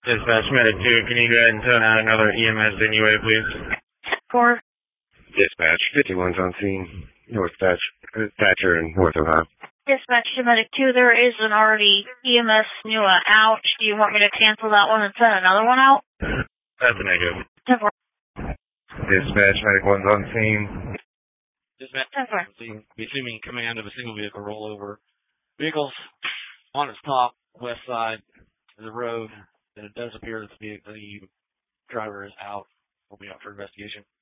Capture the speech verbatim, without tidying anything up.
Dispatch Medic two, can you go ahead and send out another E M S anyway, please? Four. Dispatch fifty-one's on scene. North Thatch, uh, Thatcher and North Ohio. Dispatch to Medic two, there is an already E M S N U A out. Do you want me to cancel that one and send another one out? That's a negative. ten four. Dispatch Medic one's on scene. Dispatch ten four. be assuming command of a single vehicle rollover. Vehicles on its top, west side of the road, and it does appear that the, the driver is out. We'll be out for investigation.